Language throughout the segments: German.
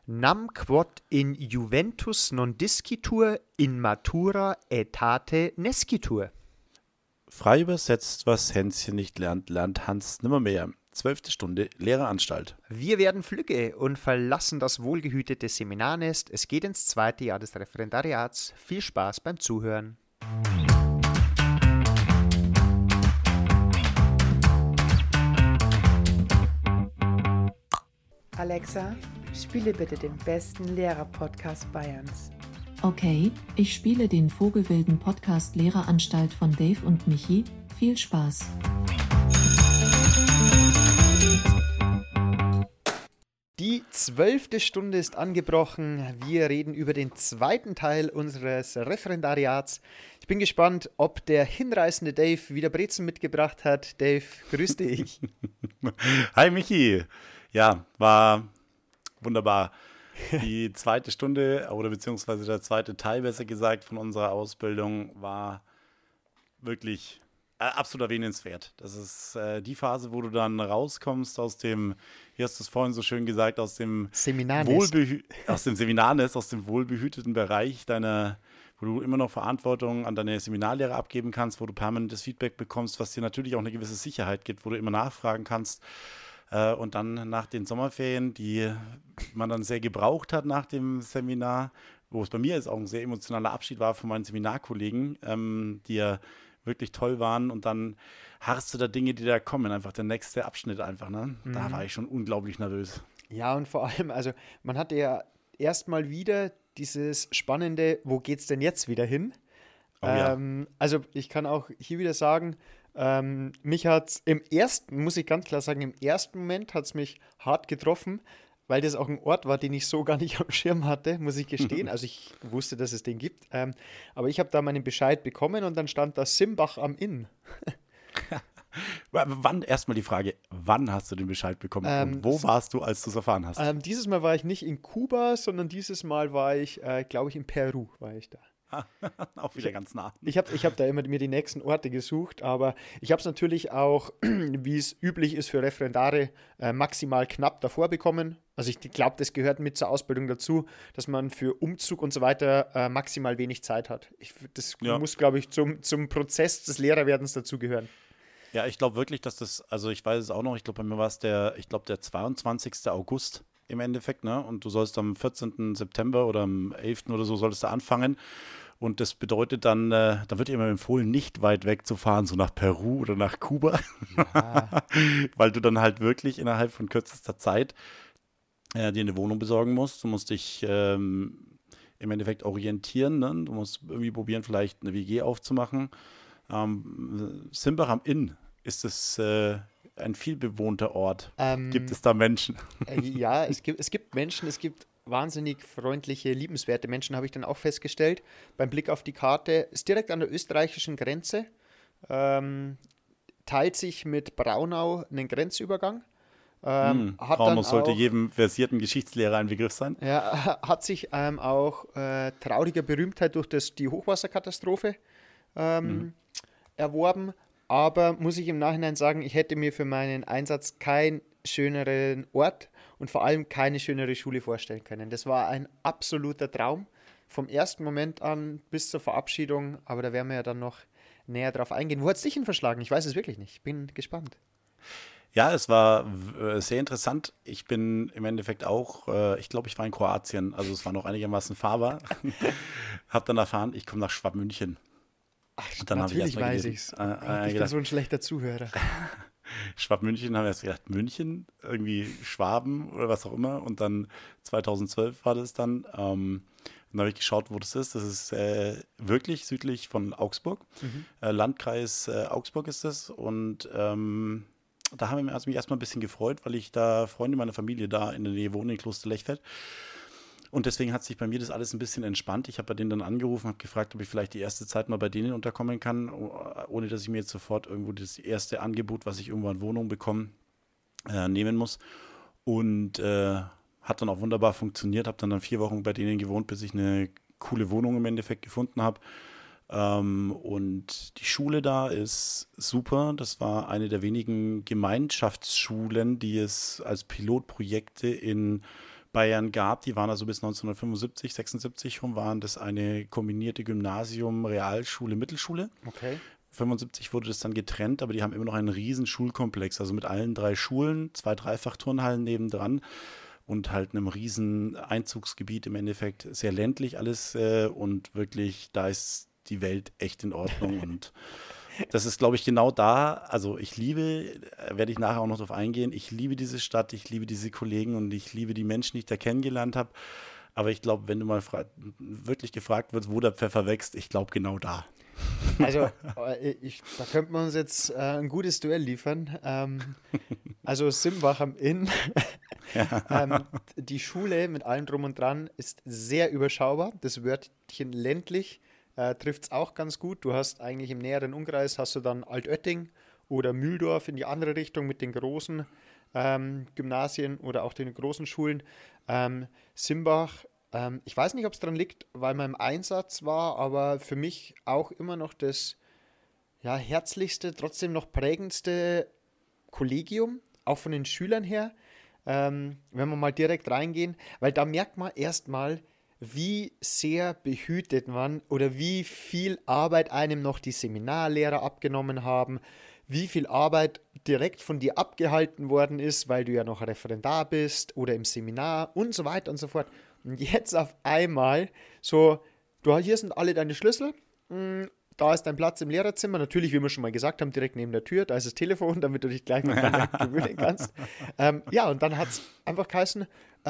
Nam quod in Juventus non discitur, in matura aetate nescitur. Frei übersetzt, was Hänschen nicht lernt, lernt Hans nimmermehr. 12. Stunde Lehreranstalt. Wir werden flügge und verlassen das wohlgehütete Seminarnest. Es geht ins 2. Jahr des Referendariats. Viel Spaß beim Zuhören. Alexa, spiele bitte den besten Lehrer-Podcast Bayerns. Okay, ich spiele den vogelwilden Podcast Lehreranstalt von Dave und Michi. Viel Spaß. Die 12. Stunde ist angebrochen. Wir reden über den zweiten Teil unseres Referendariats. Ich bin gespannt, ob der hinreißende Dave wieder Brezen mitgebracht hat. Dave, grüß dich. Hi Michi. Ja, war wunderbar. Die zweite Stunde oder beziehungsweise der zweite Teil, besser gesagt, von unserer Ausbildung war wirklich absolut erwähnenswert. Das ist die Phase, wo du dann rauskommst aus dem, wie hast du es vorhin so schön gesagt, aus dem Seminarnest. aus dem Seminarnest, aus dem wohlbehüteten Bereich deiner, wo du immer noch Verantwortung an deine Seminarlehrer abgeben kannst, wo du permanentes Feedback bekommst, was dir natürlich auch eine gewisse Sicherheit gibt, wo du immer nachfragen kannst. Und dann nach den Sommerferien, die man dann sehr gebraucht hat nach dem Seminar, wo es bei mir jetzt auch ein sehr emotionaler Abschied war von meinen Seminarkollegen, die ja wirklich toll waren. Und dann harrst du da Dinge, die da kommen, einfach der nächste Abschnitt einfach. Ne? Da war ich schon unglaublich nervös. Ja, und vor allem, also man hatte ja erstmal wieder dieses spannende, wo geht's denn jetzt wieder hin? Oh, ja. Also ich kann auch hier wieder sagen, mich hat es muss ich ganz klar sagen, im ersten Moment hat es mich hart getroffen, weil das auch ein Ort war, den ich so gar nicht am Schirm hatte, muss ich gestehen. Also ich wusste, dass es den gibt, aber ich habe da meinen Bescheid bekommen und dann stand da Simbach am Inn. Wann, erstmal die Frage, wann hast du den Bescheid bekommen und wo warst du, als du es erfahren hast? Dieses Mal war ich nicht in Kuba, sondern dieses Mal war ich, glaube ich, in Peru war ich da. Auch wieder ganz nah. Ich hab da immer mir die nächsten Orte gesucht, aber ich habe es natürlich auch, wie es üblich ist für Referendare, maximal knapp davor bekommen. Also ich glaube, das gehört mit zur Ausbildung dazu, dass man für Umzug und so weiter maximal wenig Zeit hat. Das muss, glaube ich, zum Prozess des Lehrerwerdens dazugehören. Ja, ich glaube wirklich, dass das, also ich weiß es auch noch, ich glaube, bei mir war es der 22. August im Endeffekt, ne? Und du sollst am 14. September oder am 11. oder so solltest du anfangen. Und das bedeutet dann, da wird dir immer empfohlen, nicht weit weg zu fahren, so nach Peru oder nach Kuba, Ja. weil du dann halt wirklich innerhalb von kürzester Zeit dir eine Wohnung besorgen musst. Du musst dich im Endeffekt orientieren, ne? Du musst irgendwie probieren, vielleicht eine WG aufzumachen. Simbach am Inn ist es ein vielbewohnter Ort. Gibt es da Menschen? Ja, es gibt Menschen, es gibt wahnsinnig freundliche, liebenswerte Menschen, habe ich dann auch festgestellt. Beim Blick auf die Karte, ist direkt an der österreichischen Grenze, teilt sich mit Braunau einen Grenzübergang. Hat Braunau dann sollte auch, jedem versierten Geschichtslehrer ein Begriff sein. ja, hat sich auch trauriger Berühmtheit durch die Hochwasserkatastrophe erworben. Aber muss ich im Nachhinein sagen, ich hätte mir für meinen Einsatz keinen schöneren Ort und vor allem keine schönere Schule vorstellen können. Das war ein absoluter Traum, vom ersten Moment an bis zur Verabschiedung, aber da werden wir ja dann noch näher drauf eingehen. Wo hat es dich hin verschlagen? Ich weiß es wirklich nicht. Ich bin gespannt. Ja, es war sehr interessant. Ich bin im Endeffekt auch, ich glaube, ich war in Kroatien, also es war noch einigermaßen fahrbar. Hab dann erfahren, ich komme nach Schwabmünchen. Ach, Dann habe ich natürlich erst mal weiß gelesen, ich's. Oh Gott, ich bin gedacht, so ein schlechter Zuhörer. Schwabmünchen, haben wir erst gedacht, München, irgendwie Schwaben oder was auch immer. Und dann 2012 war das dann. Und dann habe ich geschaut, wo das ist. Das ist wirklich südlich von Augsburg. Landkreis Augsburg ist das. Und da haben wir mich erstmal ein bisschen gefreut, weil ich da Freunde meiner Familie da in der Nähe wohnen, in Kloster Lechfeld. Und deswegen hat sich bei mir das alles ein bisschen entspannt. Ich habe bei denen dann angerufen, habe gefragt, ob ich vielleicht die erste Zeit mal bei denen unterkommen kann, ohne dass ich mir jetzt sofort irgendwo das erste Angebot, was ich irgendwo an Wohnung bekomme, nehmen muss. Und hat dann auch wunderbar funktioniert. Habe dann 4 Wochen bei denen gewohnt, bis ich eine coole Wohnung im Endeffekt gefunden habe. Und die Schule da ist super. Das war eine der wenigen Gemeinschaftsschulen, die es als Pilotprojekte in Bayern gab. Die waren also bis 1975, 76 rum, waren das eine kombinierte Gymnasium, Realschule, Mittelschule. Okay. 75 wurde das dann getrennt, aber die haben immer noch einen riesen Schulkomplex, also mit allen 3 Schulen, 2 Dreifach-Turnhallen nebendran und halt einem riesen Einzugsgebiet im Endeffekt, sehr ländlich alles und wirklich, da ist die Welt echt in Ordnung und das ist, glaube ich, genau da, also ich liebe, werde ich nachher auch noch drauf eingehen, ich liebe diese Stadt, ich liebe diese Kollegen und ich liebe die Menschen, die ich da kennengelernt habe, aber ich glaube, wenn du mal wirklich gefragt wirst, wo der Pfeffer wächst, ich glaube genau da. Also, da könnte man uns jetzt ein gutes Duell liefern. Also Simbach am Inn, die Schule mit allem drum und dran ist sehr überschaubar. Das Wörtchen ländlich trifft es auch ganz gut. Du hast eigentlich im näheren Umkreis hast du dann Altötting oder Mühldorf in die andere Richtung mit den großen Gymnasien oder auch den großen Schulen. Simbach, ich weiß nicht, ob es daran liegt, weil man im Einsatz war, aber für mich auch immer noch das herzlichste, trotzdem noch prägendste Kollegium, auch von den Schülern her, wenn wir mal direkt reingehen, weil da merkt man erstmal, wie sehr behütet man oder wie viel Arbeit einem noch die Seminarlehrer abgenommen haben, wie viel Arbeit direkt von dir abgehalten worden ist, weil du ja noch Referendar bist oder im Seminar und so weiter und so fort. Und jetzt auf einmal so, hier sind alle deine Schlüssel, da ist dein Platz im Lehrerzimmer, natürlich, wie wir schon mal gesagt haben, direkt neben der Tür, da ist das Telefon, damit du dich gleich mal gewöhnen kannst. Und dann hat es einfach geheißen,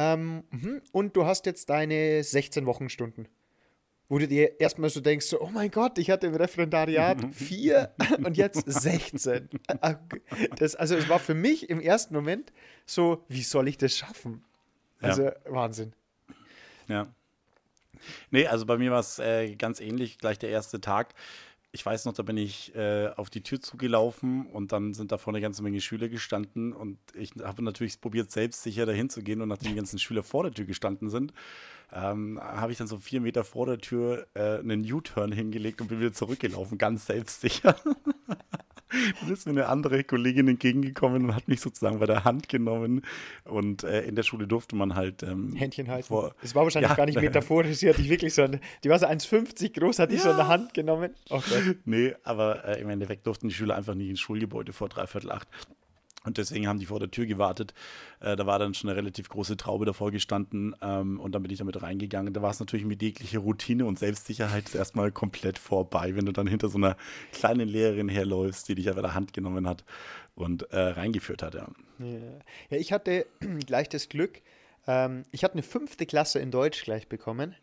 und du hast jetzt deine 16 Wochenstunden. Wo du dir erstmal so denkst, so, oh mein Gott, ich hatte im Referendariat 4 und jetzt 16. Also es war für mich im ersten Moment so, wie soll ich das schaffen? Also Wahnsinn. Ja. Nee, also bei mir war es ganz ähnlich, gleich der erste Tag. Ich weiß noch, da bin ich auf die Tür zugelaufen und dann sind da vorne eine ganze Menge Schüler gestanden und ich habe natürlich probiert, selbstsicher dahin zu gehen und nachdem die ganzen Schüler vor der Tür gestanden sind, habe ich dann so 4 Meter vor der Tür einen U-Turn hingelegt und bin wieder zurückgelaufen, ganz selbstsicher. Dann ist mir eine andere Kollegin entgegengekommen und hat mich sozusagen bei der Hand genommen und in der Schule durfte man halt Händchen halten. Es war wahrscheinlich gar nicht metaphorisch, sie hat dich wirklich so, die war so 1,50 groß, hat dich so in der Hand genommen. Oh Gott. Nee, aber im Endeffekt durften die Schüler einfach nicht ins Schulgebäude vor 7:45. Und deswegen haben die vor der Tür gewartet. Da war dann schon eine relativ große Traube davor gestanden und dann bin ich damit reingegangen. Da war es natürlich mit jeglicher Routine und Selbstsicherheit erstmal komplett vorbei, wenn du dann hinter so einer kleinen Lehrerin herläufst, die dich einfach der Hand genommen hat und reingeführt hat. Ja, ich hatte gleich das Glück, ich hatte eine 5. Klasse in Deutsch gleich bekommen.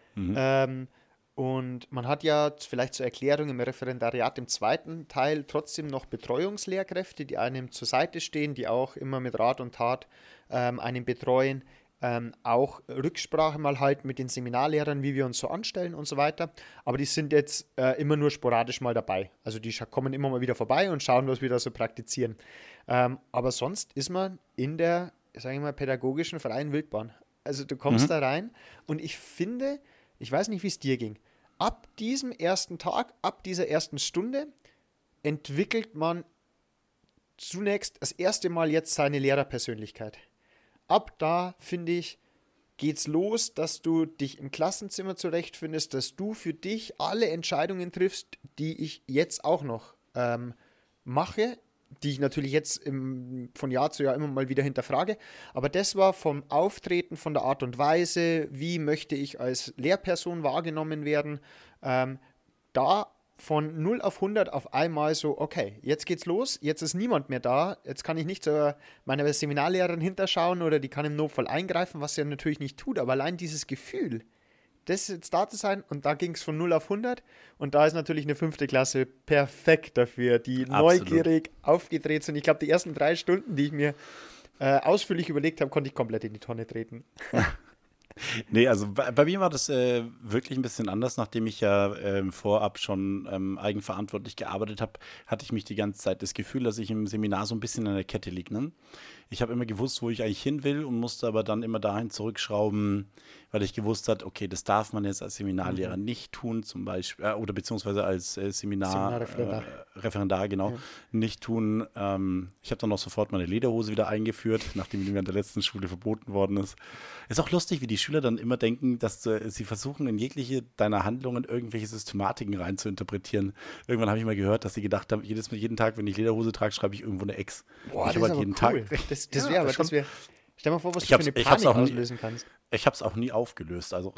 Und man hat ja vielleicht zur Erklärung im Referendariat im zweiten Teil trotzdem noch Betreuungslehrkräfte, die einem zur Seite stehen, die auch immer mit Rat und Tat einen betreuen, auch Rücksprache mal halten mit den Seminarlehrern, wie wir uns so anstellen und so weiter. Aber die sind jetzt immer nur sporadisch mal dabei. Also die kommen immer mal wieder vorbei und schauen, was wir da so praktizieren. Aber sonst ist man in der, sage ich mal, pädagogischen freien Wildbahn. Also du kommst da rein und ich finde, ich weiß nicht, wie es dir ging. Ab diesem ersten Tag, ab dieser ersten Stunde entwickelt man zunächst das erste Mal jetzt seine Lehrerpersönlichkeit. Ab da, finde ich, geht's los, dass du dich im Klassenzimmer zurechtfindest, dass du für dich alle Entscheidungen triffst, die ich jetzt auch noch mache, die ich natürlich jetzt von Jahr zu Jahr immer mal wieder hinterfrage. Aber das war vom Auftreten, von der Art und Weise, wie möchte ich als Lehrperson wahrgenommen werden, da von 0 auf 100 auf einmal so, okay, jetzt geht's los, jetzt ist niemand mehr da, jetzt kann ich nicht zu meiner Seminarlehrerin hinterschauen oder die kann im Notfall eingreifen, was sie ja natürlich nicht tut, aber allein dieses Gefühl, das jetzt da zu sein und da ging es von 0 auf 100 und da ist natürlich eine 5. Klasse perfekt dafür, die neugierig aufgedreht sind. Ich glaube, die ersten 3 Stunden, die ich mir ausführlich überlegt habe, konnte ich komplett in die Tonne treten. Nee, also bei mir war das wirklich ein bisschen anders. Nachdem ich ja vorab schon eigenverantwortlich gearbeitet habe, hatte ich mich die ganze Zeit das Gefühl, dass ich im Seminar so ein bisschen an der Kette liege. Ne? Ich habe immer gewusst, wo ich eigentlich hin will und musste aber dann immer dahin zurückschrauben, weil ich gewusst habe, okay, das darf man jetzt als Seminarlehrer nicht tun, zum Beispiel, oder beziehungsweise als Seminarreferendar. Referendar, genau, nicht tun. Ich habe dann auch sofort meine Lederhose wieder eingeführt, nachdem die mir an der letzten Schule verboten worden ist. Ist auch lustig, wie die Schüler dann immer denken, dass sie versuchen, in jegliche deiner Handlungen irgendwelche Systematiken rein zu interpretieren. Irgendwann habe ich mal gehört, dass sie gedacht haben, jeden Tag, wenn ich Lederhose trage, schreibe ich irgendwo eine Ex. Boah, ich das habe ist halt jeden aber cool. Tag. Das wäre aber, schon. das wäre. Stell mal vor, was Ich du für hab's- eine ich hab's Panik auch nie- auslösen kannst. Ich habe es auch nie aufgelöst. Also.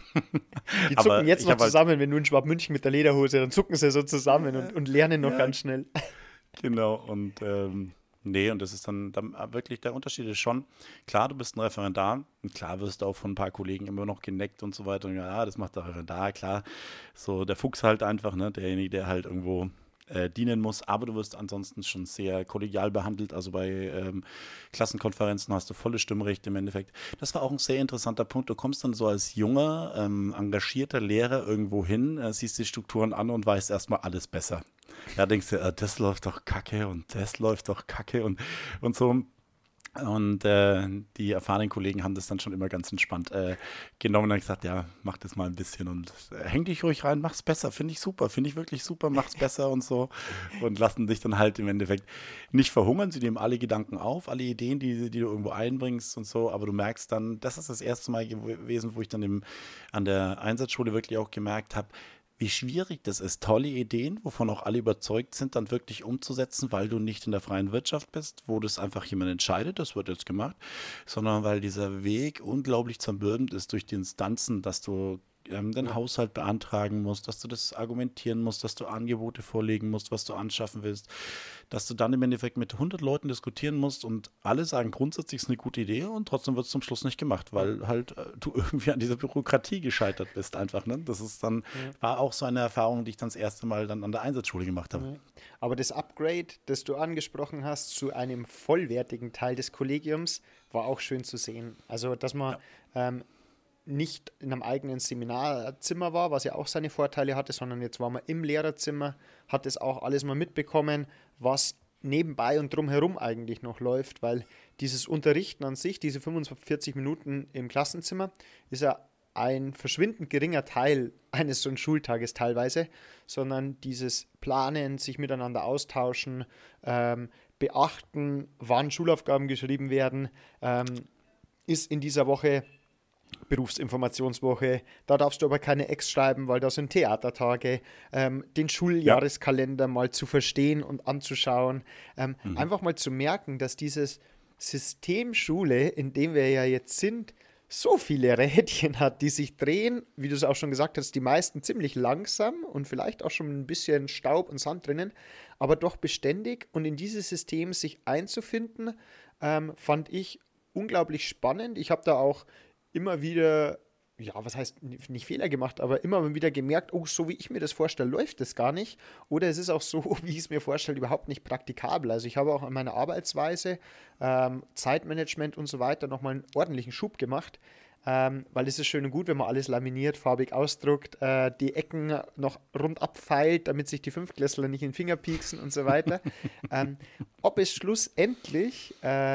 Die Aber zucken jetzt ich noch hab halt- zusammen, wenn du in Schwabmünchen mit der Lederhose, dann zucken sie so zusammen und lernen noch Ja. ganz schnell. Genau, und nee, und das ist dann wirklich, der Unterschied ist schon, klar, du bist ein Referendar und klar wirst du auch von ein paar Kollegen immer noch geneckt und so weiter. Und ja, das macht der Referendar, klar. So der Fuchs halt einfach, ne, derjenige, der halt irgendwo dienen muss, aber du wirst ansonsten schon sehr kollegial behandelt. Also bei Klassenkonferenzen hast du volle Stimmrechte im Endeffekt. Das war auch ein sehr interessanter Punkt. Du kommst dann so als junger, engagierter Lehrer irgendwo hin, siehst die Strukturen an und weißt erstmal alles besser. Ja, denkst du, das läuft doch kacke und das läuft doch kacke und so. Und die erfahrenen Kollegen haben das dann schon immer ganz entspannt genommen und gesagt, ja, mach das mal ein bisschen und häng dich ruhig rein, mach's besser, finde ich wirklich super, mach's besser und so und lassen dich dann halt im Endeffekt nicht verhungern, sie nehmen alle Gedanken auf, alle Ideen, die du irgendwo einbringst und so, aber du merkst dann, das ist das erste Mal gewesen, wo ich dann an der Einsatzschule wirklich auch gemerkt habe, wie schwierig das ist, tolle Ideen, wovon auch alle überzeugt sind, dann wirklich umzusetzen, weil du nicht in der freien Wirtschaft bist, wo das einfach jemand entscheidet, das wird jetzt gemacht, sondern weil dieser Weg unglaublich zermürbend ist durch die Instanzen, dass du den Haushalt beantragen musst, dass du das argumentieren musst, dass du Angebote vorlegen musst, was du anschaffen willst, dass du dann im Endeffekt mit 100 Leuten diskutieren musst und alle sagen grundsätzlich, es ist eine gute Idee und trotzdem wird es zum Schluss nicht gemacht, weil halt du irgendwie an dieser Bürokratie gescheitert bist einfach. Ne? Das ist dann, war auch so eine Erfahrung, die ich dann das erste Mal dann an der Einsatzschule gemacht habe. Aber das Upgrade, das du angesprochen hast, zu einem vollwertigen Teil des Kollegiums, war auch schön zu sehen. Also, dass man nicht in einem eigenen Seminarzimmer war, was ja auch seine Vorteile hatte, sondern jetzt war man im Lehrerzimmer, hat das auch alles mal mitbekommen, was nebenbei und drumherum eigentlich noch läuft, weil dieses Unterrichten an sich, diese 45 Minuten im Klassenzimmer, ist ja ein verschwindend geringer Teil eines so einen Schultages teilweise, sondern dieses Planen, sich miteinander austauschen, beachten, wann Schulaufgaben geschrieben werden, ist in dieser Woche Berufsinformationswoche, da darfst du aber keine Ex schreiben, weil da sind Theatertage, den Schuljahreskalender mal zu verstehen und anzuschauen, einfach mal zu merken, dass dieses System Schule, in dem wir ja jetzt sind, so viele Rädchen hat, die sich drehen, wie du es auch schon gesagt hast, die meisten ziemlich langsam und vielleicht auch schon ein bisschen Staub und Sand drinnen, aber doch beständig und in dieses System sich einzufinden, fand ich unglaublich spannend. Ich habe da auch immer wieder, ja, was heißt nicht Fehler gemacht, aber immer wieder gemerkt, oh, so wie ich mir das vorstelle, läuft das gar nicht. Oder es ist auch so, wie ich es mir vorstelle, überhaupt nicht praktikabel. Also ich habe auch an meiner Arbeitsweise, Zeitmanagement und so weiter nochmal einen ordentlichen Schub gemacht, weil es ist schön und gut, wenn man alles laminiert, farbig ausdruckt, die Ecken noch rund abfeilt, damit sich die Fünftklässler nicht in den Finger pieksen und so weiter. Ob es schlussendlich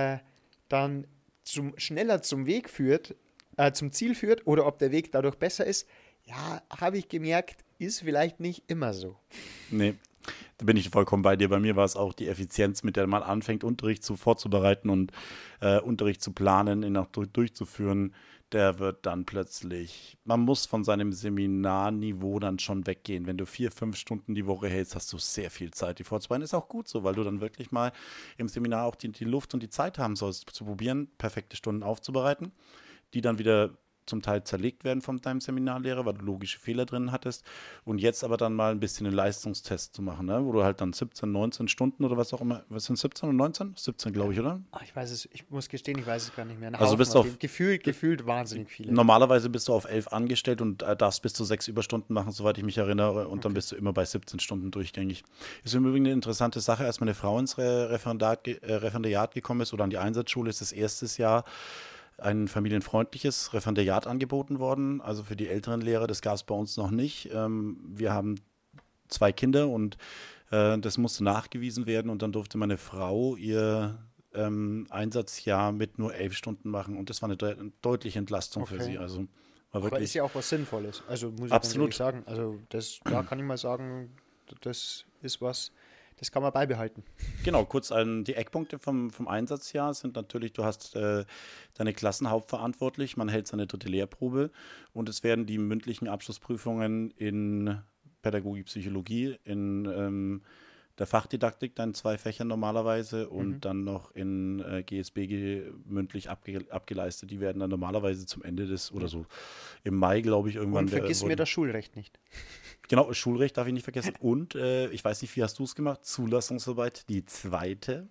dann schneller zum Weg führt, zum Ziel führt oder ob der Weg dadurch besser ist, ja, habe ich gemerkt, ist vielleicht nicht immer so. Nee, da bin ich vollkommen bei dir. Bei mir war es auch die Effizienz, mit der man anfängt, Unterricht vorzubereiten und Unterricht zu planen, ihn auch durchzuführen. Der wird dann plötzlich, man muss von seinem Seminarniveau dann schon weggehen. Wenn du 4-5 Stunden die Woche hältst, hast du sehr viel Zeit, die vorzubereiten. Ist auch gut so, weil du dann wirklich mal im Seminar auch die Luft und die Zeit haben sollst, zu probieren, perfekte Stunden aufzubereiten, die dann wieder zum Teil zerlegt werden von deinem Seminarlehrer, weil du logische Fehler drin hattest. Und jetzt aber dann mal ein bisschen einen Leistungstest zu machen, ne? Wo du halt dann 17, 19 Stunden oder was auch immer, was sind 17 und 19? 17, glaube ich, oder? Ich weiß es, ich muss gestehen, ich weiß es gar nicht mehr. Also bist du auf, gefühlt wahnsinnig viele. Normalerweise bist du auf 11 angestellt und darfst bis zu 6 Überstunden machen, soweit ich mich erinnere. Und dann bist du immer bei 17 Stunden durchgängig. Ist im Übrigen eine interessante Sache, als meine Frau ins Referendariat gekommen ist oder an die Einsatzschule, ist das erstes Jahr, ein familienfreundliches Referendariat angeboten worden. Also für die älteren Lehrer, das gab es bei uns noch nicht. Wir haben 2 Kinder und das musste nachgewiesen werden und dann durfte meine Frau ihr Einsatzjahr mit nur 11 Stunden machen und das war eine deutliche Entlastung für sie. Also war Aber wirklich ist ja auch was Sinnvolles. Also muss ich ganz absolut. ehrlich sagen. Also da kann ich mal sagen, das ist was, das kann man beibehalten. Genau, kurz die Eckpunkte vom Einsatzjahr sind natürlich, du hast deine Klassenhauptverantwortlich, man hält seine 3. Lehrprobe und es werden die mündlichen Abschlussprüfungen in Pädagogik, Psychologie, in der Fachdidaktik, dann 2 Fächern normalerweise und dann noch in GSB mündlich abgeleistet. Die werden dann normalerweise zum Ende des, oder so im Mai, glaube ich, irgendwann. Und vergiss mir das Schulrecht nicht. Genau, Schulrecht darf ich nicht vergessen. Und ich weiß nicht, wie hast du es gemacht? Zulassungsarbeit, die 2.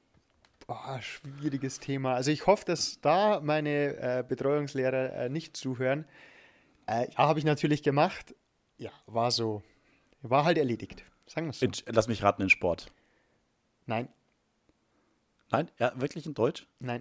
Schwieriges Thema. Also ich hoffe, dass da meine Betreuungslehrer nicht zuhören. Ja, habe ich natürlich gemacht. Ja, war so. War halt erledigt. Sagen wir es so. Lass mich raten, in Sport. Nein, Nein? Ja, wirklich in Deutsch? nein.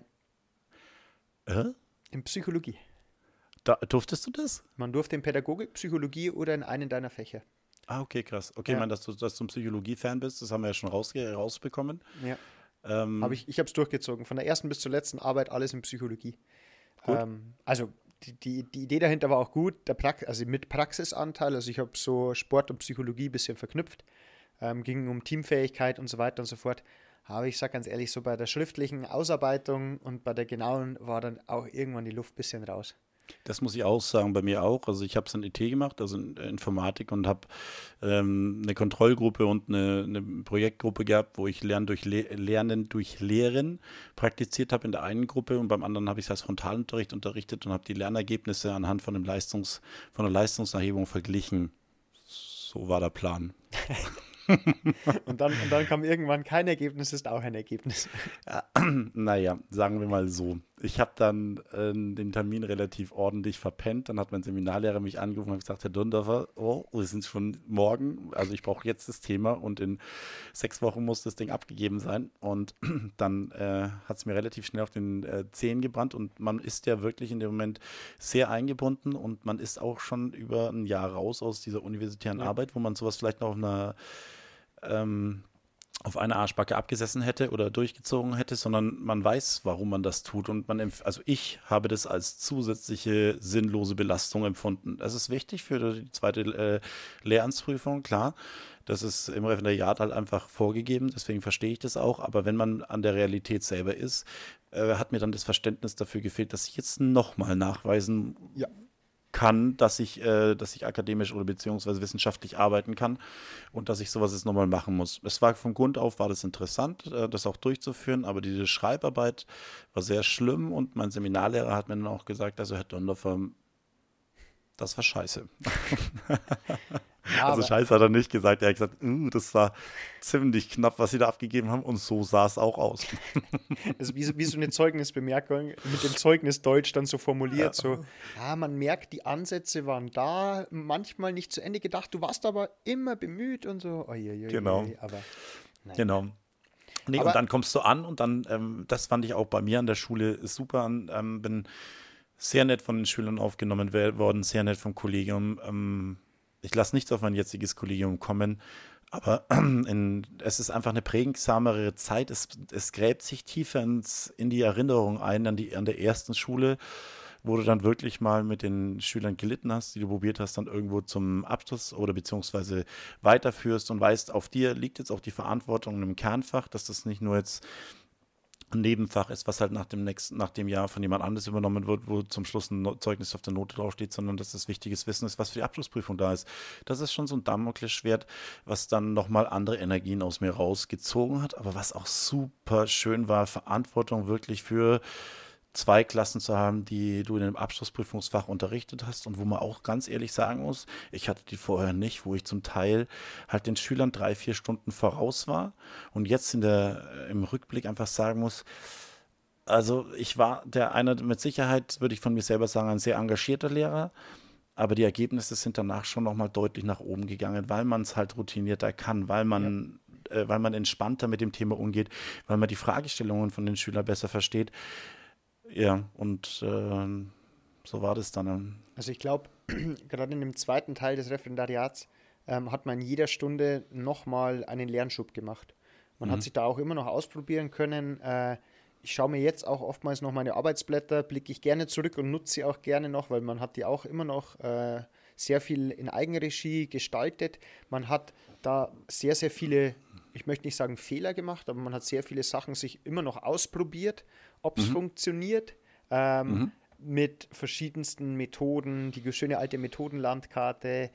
Äh? In Psychologie. Durftest du das? Man durfte in Pädagogik, Psychologie oder in einen deiner Fächer. Ah, okay, krass. Okay, Ja. ich meine, dass du ein Psychologie-Fan bist, das haben wir ja schon rausbekommen. Ja. Ähm, Ich habe es durchgezogen. Von der ersten bis zur letzten Arbeit alles in Psychologie. Gut. Also die Idee dahinter war auch gut, also mit Praxisanteil. Also ich habe so Sport und Psychologie ein bisschen verknüpft. Ging um Teamfähigkeit und so weiter und so fort. Aber ich sage ganz ehrlich, so bei der schriftlichen Ausarbeitung und bei der genauen war dann auch irgendwann die Luft ein bisschen raus. Das muss ich auch sagen, bei mir auch. Also ich habe es in IT gemacht, also in Informatik und habe eine Kontrollgruppe und eine Projektgruppe gehabt, wo ich Lernen durch Lehren praktiziert habe in der einen Gruppe und beim anderen habe ich es als Frontalunterricht unterrichtet und habe die Lernergebnisse anhand von der Leistungserhebung verglichen. So war der Plan. Und dann kam irgendwann kein Ergebnis, ist auch ein Ergebnis. Naja, sagen wir mal so. Ich habe dann den Termin relativ ordentlich verpennt. Dann hat mein Seminarlehrer mich angerufen und gesagt, Herr Dundorfer, wir sind schon morgen, also ich brauche jetzt das Thema und in 6 Wochen muss das Ding abgegeben sein. Und dann hat es mir relativ schnell auf den Zehen gebrannt und man ist ja wirklich in dem Moment sehr eingebunden und man ist auch schon über ein Jahr raus aus dieser universitären Arbeit, wo man sowas vielleicht noch auf einer Arschbacke abgesessen hätte oder durchgezogen hätte, sondern man weiß, warum man das tut und also ich habe das als zusätzliche sinnlose Belastung empfunden. Das ist wichtig für die 2. Lehramtsprüfung, klar. Das ist im Referendariat halt einfach vorgegeben, deswegen verstehe ich das auch, aber wenn man an der Realität selber ist, hat mir dann das Verständnis dafür gefehlt, dass ich jetzt nochmal nachweisen kann, dass ich akademisch oder beziehungsweise wissenschaftlich arbeiten kann und dass ich sowas jetzt nochmal machen muss. Es war von Grund auf, war das interessant, das auch durchzuführen, aber diese Schreibarbeit war sehr schlimm und mein Seminarlehrer hat mir dann auch gesagt, also Herr Dondorfer, das war scheiße. Ja, Also aber scheiße hat er nicht gesagt, er hat gesagt, das war ziemlich knapp, was sie da abgegeben haben und so sah es auch aus. also wie so eine Zeugnisbemerkung mit dem Zeugnis Deutsch dann so formuliert, so, man merkt, die Ansätze waren da, manchmal nicht zu Ende gedacht, du warst aber immer bemüht und so. Genau. Aber nein. Genau. Nee, Aber- und dann kommst du an und dann, das fand ich auch bei mir an der Schule super, bin sehr nett von den Schülern aufgenommen worden, sehr nett vom Kollegium. Ich lasse nichts auf mein jetziges Kollegium kommen, aber es ist einfach eine prägsamere Zeit. Es gräbt sich tiefer in die Erinnerung ein, an der ersten Schule, wo du dann wirklich mal mit den Schülern gelitten hast, die du probiert hast, dann irgendwo zum Abschluss oder beziehungsweise weiterführst und weißt, auf dir liegt jetzt auch die Verantwortung im Kernfach, dass das nicht nur jetzt ein Nebenfach ist, was halt nach dem Jahr von jemand anderes übernommen wird, wo zum Schluss ein Zeugnis auf der Note draufsteht, sondern dass das wichtiges Wissen ist, was für die Abschlussprüfung da ist. Das ist schon so ein Damoklesschwert, was dann nochmal andere Energien aus mir rausgezogen hat, aber was auch super schön war, Verantwortung wirklich für 2 Klassen zu haben, die du in einem Abschlussprüfungsfach unterrichtet hast und wo man auch ganz ehrlich sagen muss, ich hatte die vorher nicht, wo ich zum Teil halt den Schülern 3-4 Stunden voraus war und jetzt im Rückblick einfach sagen muss, also ich war mit Sicherheit, würde ich von mir selber sagen, ein sehr engagierter Lehrer, aber die Ergebnisse sind danach schon nochmal deutlich nach oben gegangen, weil man es halt routinierter kann, weil man entspannter mit dem Thema umgeht, weil man die Fragestellungen von den Schülern besser versteht. Ja, und so war das dann. Also ich glaube, gerade in dem zweiten Teil des Referendariats hat man in jeder Stunde nochmal einen Lernschub gemacht. Man hat sich da auch immer noch ausprobieren können. Ich schaue mir jetzt auch oftmals noch meine Arbeitsblätter, blicke ich gerne zurück und nutze sie auch gerne noch, weil man hat die auch immer noch sehr viel in Eigenregie gestaltet. Man hat da sehr, sehr viele, ich möchte nicht sagen Fehler gemacht, aber man hat sehr viele Sachen sich immer noch ausprobiert, ob es funktioniert. Mit verschiedensten Methoden, die schöne alte Methodenlandkarte.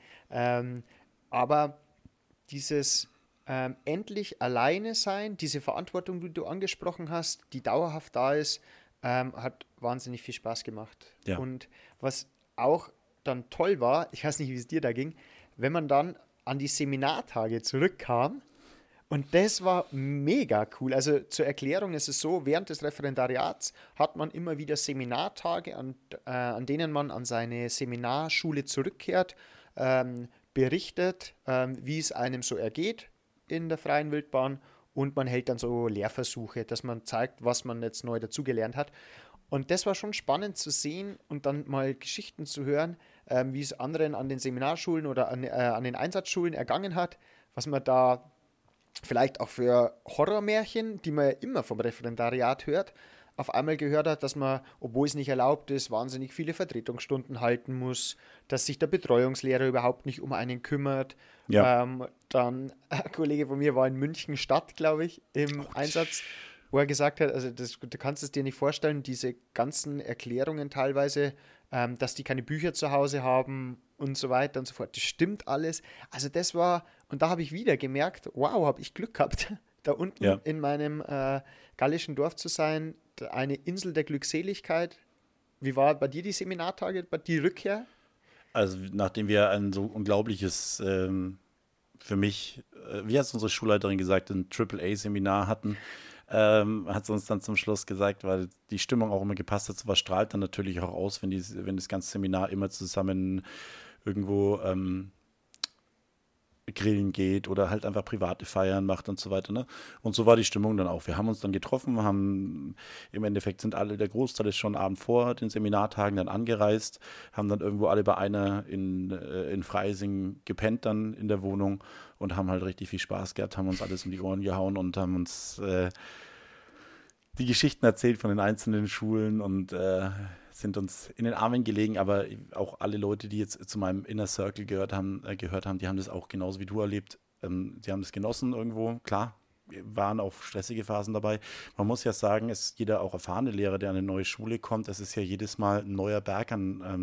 Aber dieses endlich alleine sein, diese Verantwortung, die du angesprochen hast, die dauerhaft da ist, hat wahnsinnig viel Spaß gemacht. Ja. Und was auch dann toll war, ich weiß nicht, wie es dir da ging, wenn man dann an die Seminartage zurückkam. Und das war mega cool. Also zur Erklärung ist es so, während des Referendariats hat man immer wieder Seminartage, an denen man an seine Seminarschule zurückkehrt, berichtet, wie es einem so ergeht in der freien Wildbahn, und man hält dann so Lehrversuche, dass man zeigt, was man jetzt neu dazugelernt hat. Und das war schon spannend zu sehen und dann mal Geschichten zu hören, wie es anderen an den Seminarschulen oder an den Einsatzschulen ergangen hat, was man da vielleicht auch für Horrormärchen, die man ja immer vom Referendariat hört, auf einmal gehört hat, dass man, obwohl es nicht erlaubt ist, wahnsinnig viele Vertretungsstunden halten muss, dass sich der Betreuungslehrer überhaupt nicht um einen kümmert. Ja. Dann ein Kollege von mir war in München Stadt, glaube ich, im Einsatz, wo er gesagt hat, also du kannst es dir nicht vorstellen, diese ganzen Erklärungen teilweise, dass die keine Bücher zu Hause haben und so weiter und so fort. Das stimmt alles. Also das war, und da habe ich wieder gemerkt, wow, habe ich Glück gehabt, da unten in meinem gallischen Dorf zu sein, eine Insel der Glückseligkeit. Wie war bei dir die Seminartage, bei dir die Rückkehr? Also nachdem wir ein so unglaubliches, für mich, wie hat es unsere Schulleiterin gesagt, ein AAA-Seminar hatten, hat sie uns dann zum Schluss gesagt, weil die Stimmung auch immer gepasst hat, sowas strahlt dann natürlich auch aus, wenn das ganze Seminar immer zusammen irgendwo grillen geht oder halt einfach private Feiern macht und so weiter. Ne? Und so war die Stimmung dann auch. Wir haben uns dann getroffen, haben im Endeffekt sind alle, der Großteil ist schon Abend vor den Seminartagen dann angereist, haben dann irgendwo alle bei einer in Freising gepennt dann in der Wohnung und haben halt richtig viel Spaß gehabt, haben uns alles um die Ohren gehauen und haben uns die Geschichten erzählt von den einzelnen Schulen und sind uns in den Armen gelegen, aber auch alle Leute, die jetzt zu meinem Inner Circle gehört haben, die haben das auch genauso wie du erlebt. Die haben das genossen irgendwo, klar, waren auch stressige Phasen dabei. Man muss ja sagen, es jeder auch erfahrene Lehrer, der an eine neue Schule kommt, es ist ja jedes Mal ein neuer Berg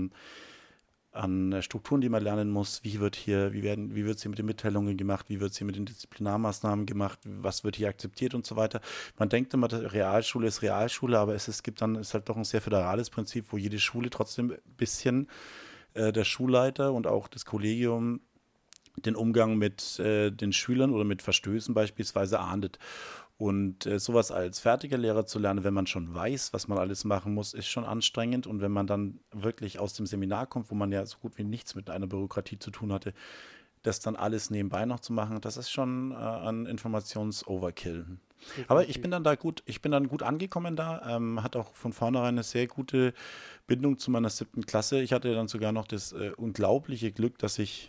an Strukturen, die man lernen muss. Wie wird hier mit den Mitteilungen gemacht? Wie wird es hier mit den Disziplinarmaßnahmen gemacht? Was wird hier akzeptiert und so weiter? Man denkt immer, Realschule ist Realschule, aber es gibt dann, ist halt doch ein sehr föderales Prinzip, wo jede Schule trotzdem ein bisschen der Schulleiter und auch das Kollegium den Umgang mit den Schülern oder mit Verstößen beispielsweise ahndet. Und sowas als fertiger Lehrer zu lernen, wenn man schon weiß, was man alles machen muss, ist schon anstrengend. Und wenn man dann wirklich aus dem Seminar kommt, wo man ja so gut wie nichts mit einer Bürokratie zu tun hatte, das dann alles nebenbei noch zu machen, das ist schon ein Informations-Overkill. Aber ich bin dann gut angekommen da, hatte auch von vornherein eine sehr gute Bindung zu meiner 7. Klasse. Ich hatte dann sogar noch das unglaubliche Glück, dass ich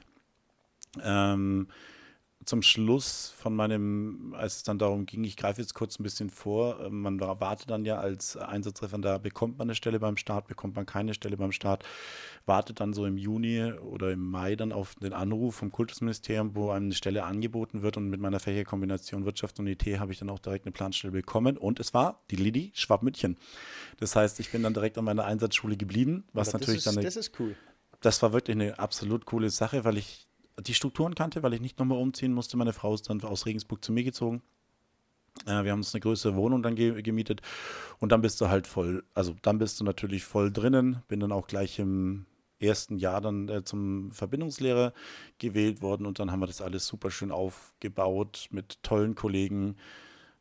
zum Schluss von als es dann darum ging, ich greife jetzt kurz ein bisschen vor, man wartet dann ja als Einsatzreferendar, bekommt man eine Stelle beim Staat, bekommt man keine Stelle beim Staat, wartet dann so im Juni oder im Mai dann auf den Anruf vom Kultusministerium, wo einem eine Stelle angeboten wird, und mit meiner Fächerkombination Wirtschaft und IT habe ich dann auch direkt eine Planstelle bekommen, und es war die Lidi Schwabmütchen. Das heißt, ich bin dann direkt an meiner Einsatzschule geblieben, was natürlich dann das ist cool. Das war wirklich eine absolut coole Sache, weil ich die Strukturen kannte, weil ich nicht nochmal umziehen musste. Meine Frau ist dann aus Regensburg zu mir gezogen. Wir haben uns eine größere Wohnung dann gemietet, und dann bist du halt dann bist du natürlich voll drinnen. Bin dann auch gleich im ersten Jahr dann zum Verbindungslehrer gewählt worden, und dann haben wir das alles super schön aufgebaut mit tollen Kollegen.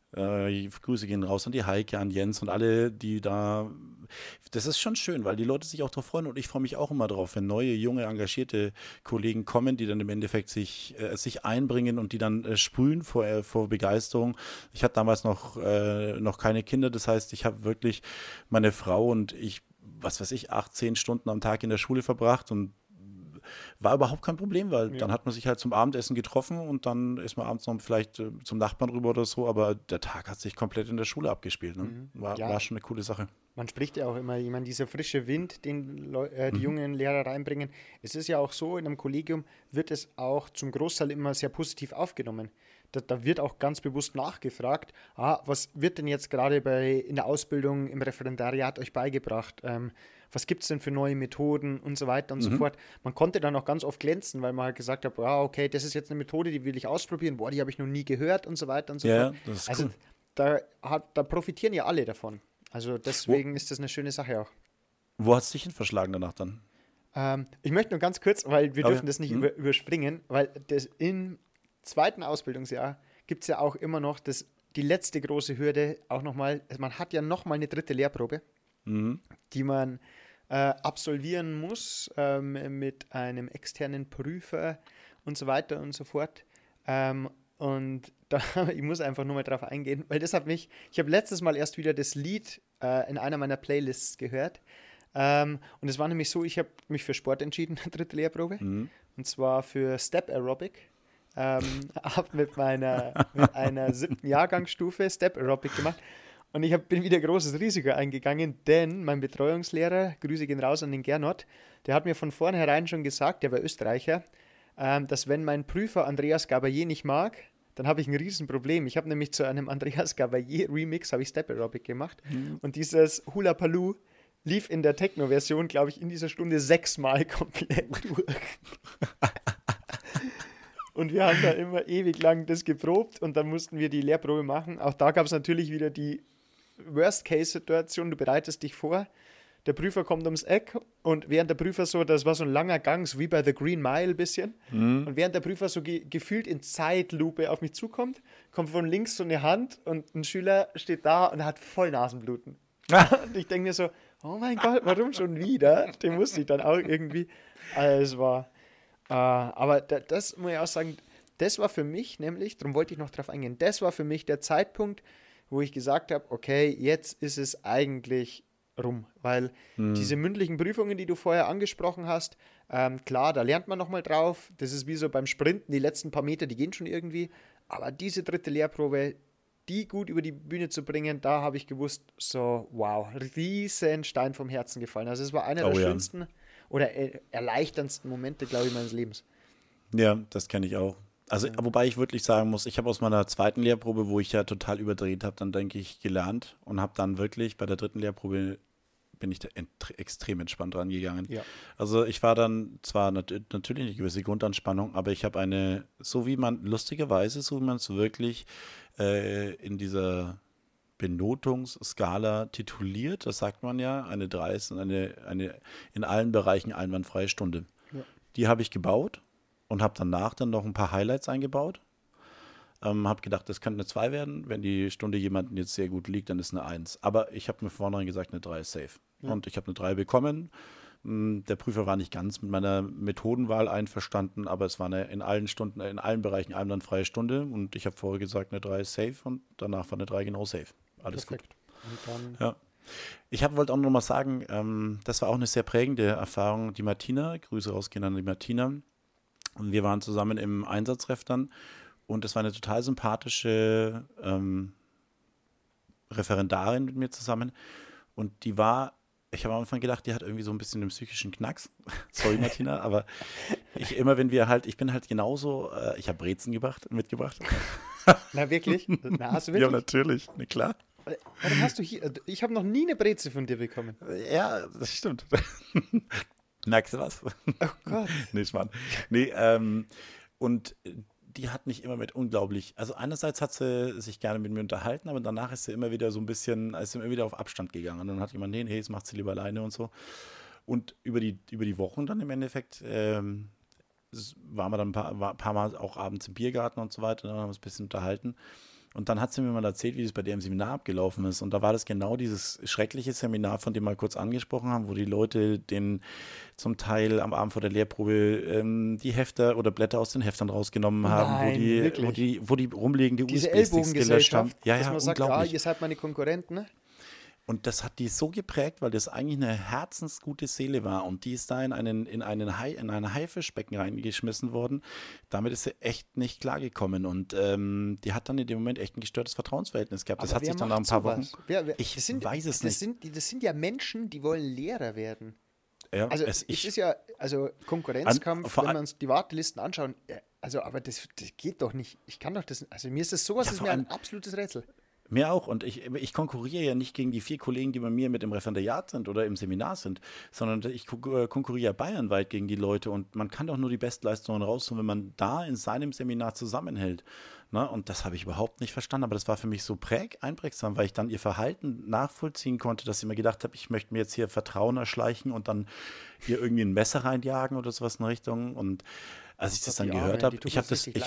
Grüße gehen raus an die Heike, an Jens und alle, die da. Das ist schon schön, weil die Leute sich auch darauf freuen und ich freue mich auch immer drauf, wenn neue, junge, engagierte Kollegen kommen, die dann im Endeffekt sich einbringen und die dann sprühen vor Begeisterung. Ich hatte damals noch keine Kinder, das heißt, ich habe wirklich meine Frau und ich, was weiß ich, 8, 10 Stunden am Tag in der Schule verbracht und war überhaupt kein Problem, weil dann hat man sich halt zum Abendessen getroffen und dann ist man abends noch vielleicht zum Nachbarn rüber oder so, aber der Tag hat sich komplett in der Schule abgespielt. Ne? War schon eine coole Sache. Man spricht ja auch immer, ich meine, dieser frische Wind, den die jungen Lehrer reinbringen, es ist ja auch so, in einem Kollegium wird es auch zum Großteil immer sehr positiv aufgenommen. Da wird auch ganz bewusst nachgefragt, was wird denn jetzt gerade in der Ausbildung, im Referendariat euch beigebracht? Was gibt es denn für neue Methoden und so weiter und so fort. Man konnte dann auch ganz oft glänzen, weil man halt gesagt hat, okay, das ist jetzt eine Methode, die will ich ausprobieren, die habe ich noch nie gehört und so weiter und so fort. Das ist also cool. Da profitieren ja alle davon. Also deswegen ist das eine schöne Sache auch. Wo hat es dich hin verschlagen danach dann? Ich möchte nur ganz kurz, weil wir dürfen das nicht überspringen, weil im zweiten Ausbildungsjahr gibt es ja auch immer noch die letzte große Hürde, auch nochmal, man hat ja nochmal eine 3. Lehrprobe, die man absolvieren muss mit einem externen Prüfer und so weiter und so fort. Und ich muss einfach nur mal drauf eingehen, weil ich habe letztes Mal erst wieder das Lied in einer meiner Playlists gehört. Und es war nämlich so, ich habe mich für Sport entschieden, 3. Lehrprobe. Und zwar für Step Aerobic. Habe mit einer 7. Jahrgangsstufe Step Aerobic gemacht. Und ich bin wieder großes Risiko eingegangen, denn mein Betreuungslehrer, Grüße gehen raus an den Gernot, der hat mir von vornherein schon gesagt, der war Österreicher, dass wenn mein Prüfer Andreas Gabalier nicht mag, dann habe ich ein Riesenproblem. Ich habe nämlich zu einem Andreas Gabalier Remix habe ich Step Aerobic gemacht und dieses Hula Paloo lief in der Techno-Version, glaube ich, in dieser Stunde 6-mal komplett durch. Und wir haben da immer ewig lang das geprobt und dann mussten wir die Lehrprobe machen. Auch da gab es natürlich wieder die Worst-Case-Situation, du bereitest dich vor, der Prüfer kommt ums Eck und während der Prüfer das war so ein langer Gang, so wie bei The Green Mile ein bisschen, und während der Prüfer so gefühlt in Zeitlupe auf mich zukommt, kommt von links so eine Hand und ein Schüler steht da und hat voll Nasenbluten. Und ich denke mir so, oh mein Gott, warum schon wieder? Den musste ich dann auch irgendwie, es war, aber das muss ich auch sagen, das war für mich nämlich, darum wollte ich noch drauf eingehen, das war für mich der Zeitpunkt, wo ich gesagt habe, okay, jetzt ist es eigentlich rum, weil diese mündlichen Prüfungen, die du vorher angesprochen hast, klar, da lernt man nochmal drauf, das ist wie so beim Sprinten, die letzten paar Meter, die gehen schon irgendwie, aber diese 3. Lehrprobe, die gut über die Bühne zu bringen, da habe ich gewusst, so wow, riesen Stein vom Herzen gefallen. Also es war einer der schönsten oder erleichterndsten Momente, glaube ich, meines Lebens. Ja, das kenne ich auch. Also, wobei ich wirklich sagen muss, ich habe aus meiner 2. Lehrprobe, wo ich ja total überdreht habe, dann denke ich, gelernt und habe dann wirklich bei der 3. Lehrprobe bin ich da extrem entspannt rangegangen. Ja. Also ich war dann zwar natürlich eine gewisse Grundanspannung, aber ich habe so wie man es wirklich in dieser Benotungsskala tituliert, das sagt man ja, eine 3 ist eine in allen Bereichen einwandfreie Stunde. Ja. Die habe ich gebaut und habe danach dann noch ein paar Highlights eingebaut. Habe gedacht, das könnte eine 2 werden. Wenn die Stunde jemanden jetzt sehr gut liegt, dann ist eine 1. Aber ich habe mir vornherein gesagt, eine 3 ist safe. Ja. Und ich habe eine 3 bekommen. Der Prüfer war nicht ganz mit meiner Methodenwahl einverstanden, aber es war in allen Bereichen einwandfreie Stunde. Und ich habe vorher gesagt, eine 3 ist safe und danach war eine 3 genau safe. Alles perfekt. Gut. Und dann ja. Ich wollte auch noch mal sagen, das war auch eine sehr prägende Erfahrung. Die Martina, Grüße rausgehen an die Martina. Und wir waren zusammen im Einsatzref dann. Und es war eine total sympathische Referendarin mit mir zusammen. Und ich habe am Anfang gedacht, die hat irgendwie so ein bisschen einen psychischen Knacks. Sorry, Martina, aber ich bin halt genauso, ich habe Brezen mitgebracht. Na, wirklich? Na, hast du wirklich? Ja, natürlich, na klar. Warum hast du ich habe noch nie eine Breze von dir bekommen. Ja, das stimmt. Merkst du was? Oh Gott. Nee, Schmarrn. Nee, und die hat mich immer also einerseits hat sie sich gerne mit mir unterhalten, aber danach ist sie immer wieder so ein bisschen, auf Abstand gegangen. Und dann hat jemand, nee, das macht sie lieber alleine und so. Und über die Wochen dann im Endeffekt waren wir dann ein paar Mal auch abends im Biergarten und so weiter, dann haben wir uns ein bisschen unterhalten. Und dann hat sie mir mal erzählt, wie das bei der im Seminar abgelaufen ist. Und da war das genau dieses schreckliche Seminar, von dem wir kurz angesprochen haben, wo die Leute den zum Teil am Abend vor der Lehrprobe die Hefter oder Blätter aus den Heftern rausgenommen haben, Nein, wo die rumliegende Diese USB-Sticks gelöscht haben. Ellbogengesellschaft, Ja, dass ja, man sagt, unglaublich. ihr seid meine Konkurrenten, ne? Und das hat die so geprägt, weil das eigentlich eine herzensgute Seele war. Und die ist da in ein Haifischbecken reingeschmissen worden. Damit ist sie echt nicht klargekommen. Und die hat dann in dem Moment echt ein gestörtes Vertrauensverhältnis gehabt. Das Aber hat sich dann nach ein paar Wochen. Ich weiß es nicht. Das sind ja Menschen, die wollen Lehrer werden. Ja, Also es ist ja, also Konkurrenzkampf, wenn wir uns die Wartelisten anschauen, also aber das geht doch nicht. Ich kann doch das, also mir ist das sowas, Ja, ist vor mir allem- ein absolutes Rätsel. Mir auch. Und ich konkurriere ja nicht gegen die 4 Kollegen, die bei mir mit im Referendariat sind oder im Seminar sind, sondern ich konkurriere bayernweit gegen die Leute. Und man kann doch nur die Bestleistungen rausholen, wenn man da in seinem Seminar zusammenhält. Ne? Und das habe ich überhaupt nicht verstanden. Aber das war für mich so einprägsam, weil ich dann ihr Verhalten nachvollziehen konnte, dass ich mir gedacht habe, ich möchte mir jetzt hier Vertrauen erschleichen und dann hier irgendwie ein Messer reinjagen oder sowas in Richtung. Und als ich das dann gehört habe, ich habe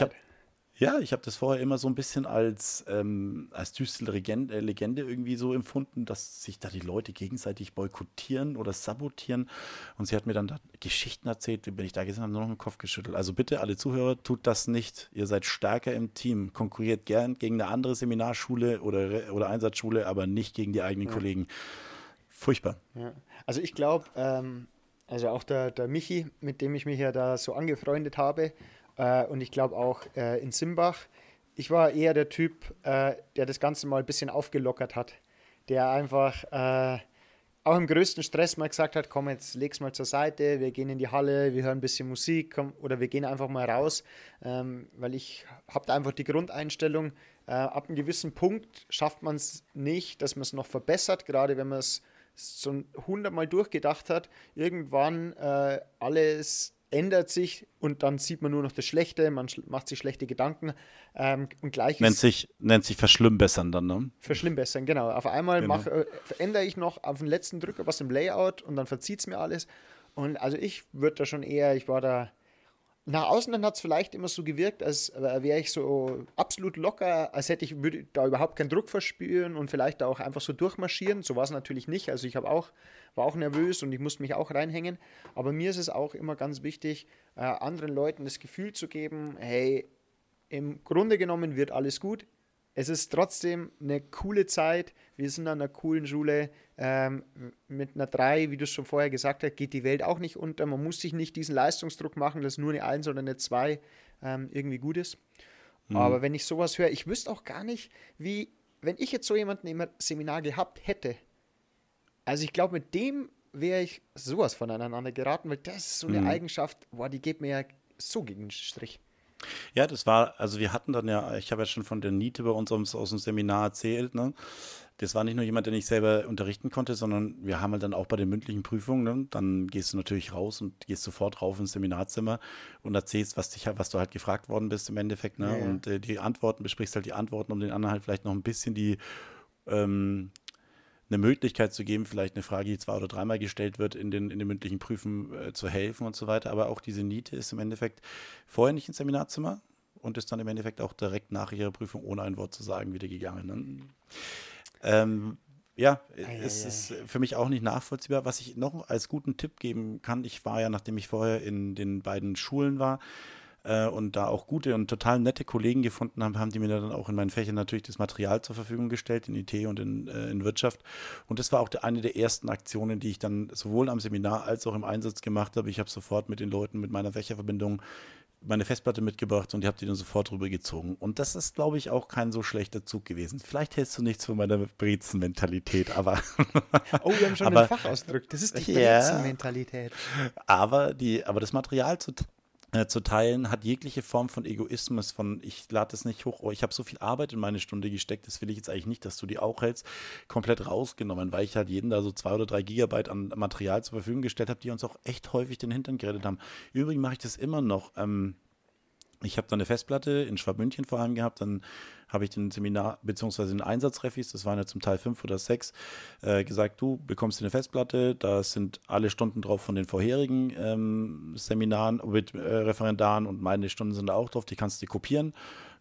das vorher immer so ein bisschen als düstere Legende irgendwie so empfunden, dass sich da die Leute gegenseitig boykottieren oder sabotieren. Und sie hat mir dann da Geschichten erzählt, wie bin ich da gesessen, habe nur noch den Kopf geschüttelt. Also bitte, alle Zuhörer, tut das nicht. Ihr seid stärker im Team. Konkurriert gern gegen eine andere Seminarschule oder Einsatzschule, aber nicht gegen die eigenen Kollegen. Furchtbar. Ja. Also ich glaube, also auch der Michi, mit dem ich mich ja da so angefreundet habe, und ich glaube auch in Simbach, ich war eher der Typ, der das Ganze mal ein bisschen aufgelockert hat, der einfach auch im größten Stress mal gesagt hat, komm, jetzt leg's mal zur Seite, wir gehen in die Halle, wir hören ein bisschen Musik, komm, oder wir gehen einfach mal raus, weil ich habe da einfach die Grundeinstellung, ab einem gewissen Punkt schafft man es nicht, dass man es noch verbessert, gerade wenn man es so 100-mal durchgedacht hat, irgendwann alles ändert sich und dann sieht man nur noch das Schlechte, man macht sich schlechte Gedanken und gleich Nennt sich verschlimmbessern dann, ne? verschlimmbessern, genau. Auf einmal Genau. verändere ich noch auf den letzten Drücker was im Layout und dann verzieht es mir alles. Und also ich würde da schon eher, ich war da, nach außen dann hat es vielleicht immer so gewirkt, als wäre ich so absolut locker, als würde ich da überhaupt keinen Druck verspüren und vielleicht da auch einfach so durchmarschieren. So war es natürlich nicht. Also ich war auch nervös und ich musste mich auch reinhängen. Aber mir ist es auch immer ganz wichtig, anderen Leuten das Gefühl zu geben, hey, im Grunde genommen wird alles gut. Es ist trotzdem eine coole Zeit. Wir sind an einer coolen Schule. Mit einer 3, wie du es schon vorher gesagt hast, geht die Welt auch nicht unter. Man muss sich nicht diesen Leistungsdruck machen, dass nur eine 1 oder eine 2 irgendwie gut ist. Aber wenn ich sowas höre, ich wüsste auch gar nicht, wenn ich jetzt so jemanden im Seminar gehabt hätte, also ich glaube, mit dem wäre ich sowas voneinander geraten, weil das ist so eine Eigenschaft, boah, die geht mir ja so gegen den Strich. Ja, also wir hatten dann ja, ich habe ja schon von der Niete bei uns aus dem Seminar erzählt, ne? Das war nicht nur jemand, den ich selber unterrichten konnte, sondern wir haben halt dann auch bei den mündlichen Prüfungen, ne? Dann gehst du natürlich raus und gehst sofort rauf ins Seminarzimmer und erzählst, was du halt gefragt worden bist im Endeffekt, ne? Ja. Und die Antworten, besprichst halt die Antworten, um den anderen halt vielleicht noch ein bisschen eine Möglichkeit zu geben, vielleicht eine Frage, die 2- oder 3-mal gestellt wird, in den mündlichen Prüfen zu helfen und so weiter. Aber auch diese Niete ist im Endeffekt vorher nicht ins Seminarzimmer und ist dann im Endeffekt auch direkt nach ihrer Prüfung ohne ein Wort zu sagen wieder gegangen. Ne? Es ist für mich auch nicht nachvollziehbar. Was ich noch als guten Tipp geben kann, ich war ja, nachdem ich vorher in den beiden Schulen war, und da auch gute und total nette Kollegen gefunden haben, haben die mir dann auch in meinen Fächern natürlich das Material zur Verfügung gestellt, in IT und in Wirtschaft. Und das war auch eine der ersten Aktionen, die ich dann sowohl am Seminar als auch im Einsatz gemacht habe. Ich habe sofort mit den Leuten, mit meiner Fächerverbindung meine Festplatte mitgebracht und ich habe die dann sofort rübergezogen. Und das ist, glaube ich, auch kein so schlechter Zug gewesen. Vielleicht hältst du nichts von meiner Brezen-Mentalität, aber... Oh, wir haben schon den Fachausdruck. Das ist die Brezen-Mentalität. Aber das Material zu teilen, hat jegliche Form von Egoismus, ich lade es nicht hoch, oh, ich habe so viel Arbeit in meine Stunde gesteckt, das will ich jetzt eigentlich nicht, dass du die auch hältst, komplett rausgenommen, weil ich halt jeden da so 2 oder 3 Gigabyte an Material zur Verfügung gestellt habe, die uns auch echt häufig den Hintern gerettet haben. Übrigens mache ich das immer noch. Ich habe dann eine Festplatte in Schwabmünchen vor allem gehabt, dann habe ich den Seminar bzw. den Einsatzrefis, das waren ja zum Teil 5 oder 6, gesagt, du bekommst eine Festplatte, da sind alle Stunden drauf von den vorherigen Seminaren mit Referendaren und meine Stunden sind da auch drauf, die kannst du kopieren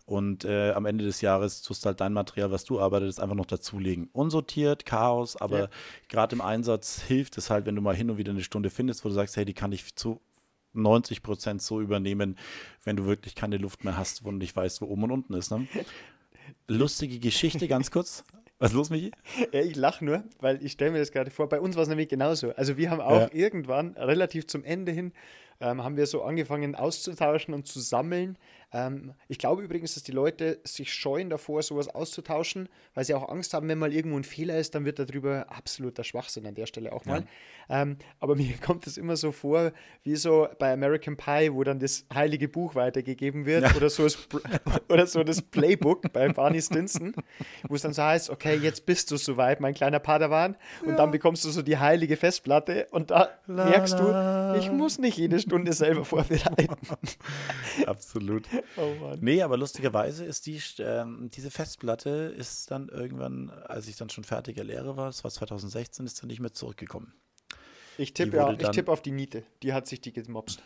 Und am Ende des Jahres tust du halt dein Material, was du arbeitest, einfach noch dazulegen. Unsortiert, Chaos, aber gerade im Einsatz hilft es halt, wenn du mal hin und wieder eine Stunde findest, wo du sagst, hey, die kann ich zu 90% so übernehmen, wenn du wirklich keine Luft mehr hast und nicht weißt, wo oben und unten ist. Ne? Lustige Geschichte, ganz kurz. Was ist los, Michi? Ja, ich lache nur, weil ich stelle mir das gerade vor. Bei uns war es nämlich genauso. Also wir haben auch irgendwann, relativ zum Ende hin, haben wir so angefangen auszutauschen und zu sammeln. Ich glaube übrigens, dass die Leute sich scheuen davor, sowas auszutauschen, weil sie auch Angst haben, wenn mal irgendwo ein Fehler ist, dann wird darüber absoluter Schwachsinn an der Stelle auch mal. Aber mir kommt es immer so vor, wie so bei American Pie, wo dann das heilige Buch weitergegeben wird oder so das Playbook bei Barney Stinson, wo es dann so heißt, okay, jetzt bist du soweit, mein kleiner Padawan, und dann bekommst du so die heilige Festplatte und da merkst du, ich muss nicht jede Stunde selber vorbereiten. Absolut. Oh Mann. Nee, aber lustigerweise ist diese Festplatte ist dann irgendwann, als ich dann schon fertiger Lehrer war, das war 2016, ist dann nicht mehr zurückgekommen. Ich tippe auf die Niete. Die hat sich die gemobst.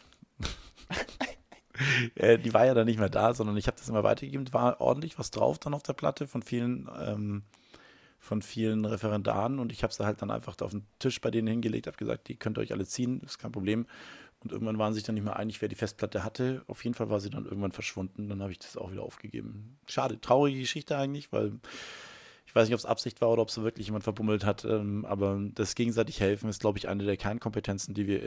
Die war ja dann nicht mehr da, sondern ich habe das immer weitergegeben. War ordentlich was drauf dann auf der Platte von vielen Referendaren und ich habe sie halt dann einfach auf den Tisch bei denen hingelegt, habe gesagt, die könnt ihr euch alle ziehen, ist kein Problem. Und irgendwann waren sie sich dann nicht mehr einig, wer die Festplatte hatte. Auf jeden Fall war sie dann irgendwann verschwunden. Dann habe ich das auch wieder aufgegeben. Schade, traurige Geschichte eigentlich, weil ich weiß nicht, ob es Absicht war oder ob es wirklich jemand verbummelt hat. Aber das gegenseitig helfen ist, glaube ich, eine der Kernkompetenzen, die wir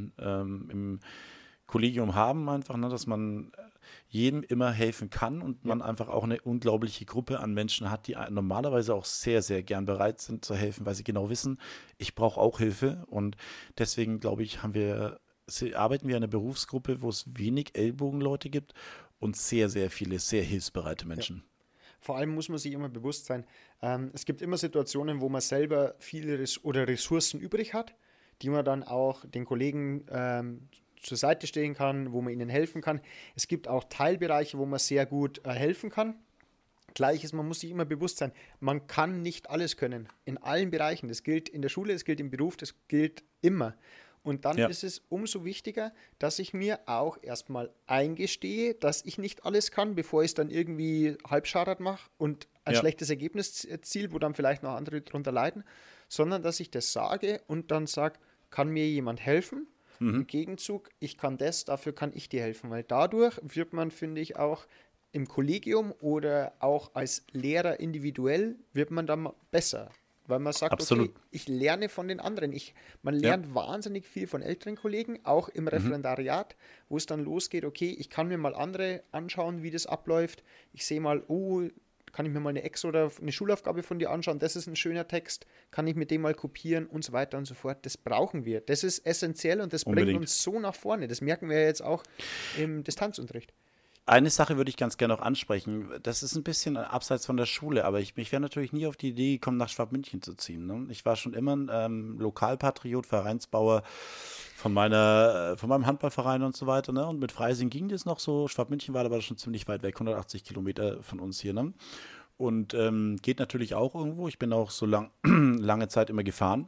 im Kollegium haben, einfach, ne, dass man jedem immer helfen kann und man einfach auch eine unglaubliche Gruppe an Menschen hat, die normalerweise auch sehr, sehr gern bereit sind zu helfen, weil sie genau wissen, ich brauche auch Hilfe. Und deswegen, glaube ich, arbeiten wir in einer Berufsgruppe, wo es wenig Ellbogenleute gibt und sehr, sehr viele, sehr hilfsbereite Menschen. Ja. Vor allem muss man sich immer bewusst sein, es gibt immer Situationen, wo man selber viele Ressourcen übrig hat, die man dann auch den Kollegen zur Seite stehen kann, wo man ihnen helfen kann. Es gibt auch Teilbereiche, wo man sehr gut helfen kann. Gleiches, man muss sich immer bewusst sein, man kann nicht alles können, in allen Bereichen. Das gilt in der Schule, das gilt im Beruf, das gilt immer. Und dann ist es umso wichtiger, dass ich mir auch erstmal eingestehe, dass ich nicht alles kann, bevor ich es dann irgendwie halbscharat mache und ein schlechtes Ergebnis erziele, wo dann vielleicht noch andere drunter leiden, sondern dass ich das sage und dann sage, kann mir jemand helfen? Im Gegenzug, ich kann das, dafür kann ich dir helfen, weil dadurch wird man, finde ich, auch im Kollegium oder auch als Lehrer individuell, wird man dann besser. Weil man sagt, Absolut. Okay, ich lerne von den anderen. Man lernt wahnsinnig viel von älteren Kollegen, auch im Referendariat, wo es dann losgeht, okay, ich kann mir mal andere anschauen, wie das abläuft. Ich sehe mal, kann ich mir mal eine Ex- oder eine Schulaufgabe von dir anschauen, das ist ein schöner Text, kann ich mit dem mal kopieren und so weiter und so fort. Das brauchen wir. Das ist essentiell und das bringt uns so nach vorne. Das merken wir jetzt auch im Distanzunterricht. Eine Sache würde ich ganz gerne noch ansprechen. Das ist ein bisschen abseits von der Schule, aber ich wäre natürlich nie auf die Idee gekommen, nach Schwabmünchen zu ziehen. Ne? Ich war schon immer ein Lokalpatriot, Vereinsbauer von meinem Handballverein und so weiter. Ne? Und mit Freising ging das noch so. Schwabmünchen war aber schon ziemlich weit weg, 180 Kilometer von uns hier. Ne? Und geht natürlich auch irgendwo. Ich bin auch so lange Zeit immer gefahren.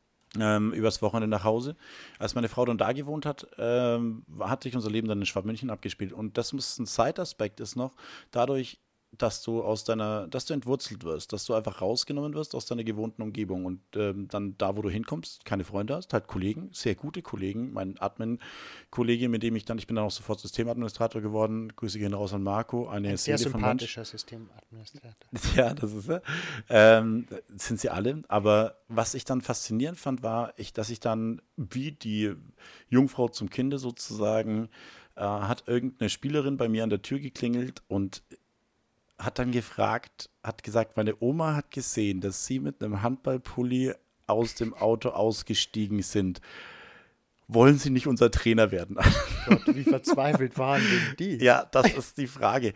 Übers Wochenende nach Hause. Als meine Frau dann da gewohnt hat, hat sich unser Leben dann in Schwabmünchen abgespielt. Und das muss ein Zeitaspekt ist noch, dadurch, dass du entwurzelt wirst, dass du einfach rausgenommen wirst aus deiner gewohnten Umgebung und dann da, wo du hinkommst, keine Freunde hast, halt Kollegen, sehr gute Kollegen, mein Admin-Kollege, ich bin dann auch sofort Systemadministrator geworden, Grüße gehen raus an Marco, ein sehr sympathischer Systemadministrator. Ja, das ist er. Sind sie alle, aber was ich dann faszinierend fand, war, dass ich dann wie die Jungfrau zum Kinde sozusagen, hat irgendeine Spielerin bei mir an der Tür geklingelt und hat dann hat gesagt, meine Oma hat gesehen, dass Sie mit einem Handballpulli aus dem Auto ausgestiegen sind. Wollen Sie nicht unser Trainer werden? Gott, wie verzweifelt waren denn die? Ja, das ist die Frage.